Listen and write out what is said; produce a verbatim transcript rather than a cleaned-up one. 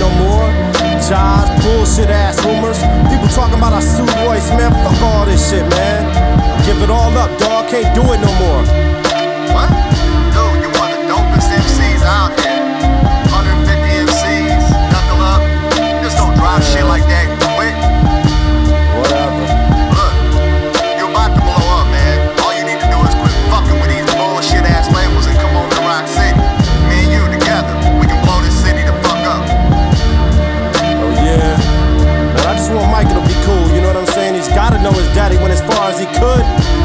no more. Jives, bullshit ass rumors. People talking about I sued Royce, man. Fuck all this shit, man. Give it all up, dog. Can't do it no more. What? Dude, you one of the dopest M Cs out here. one hundred fifty M Cs, knuckle up. Just don't drop shit like that quick. Whatever. Look, you're about to blow up, man. All you need to do is quit fucking with these bullshit ass labels and come over to Rock City. Me and you together, we can blow this city the fuck up. Oh yeah. Man, I just want Michael to be cool, you know what I'm saying? He's gotta know his daddy went as far as he could.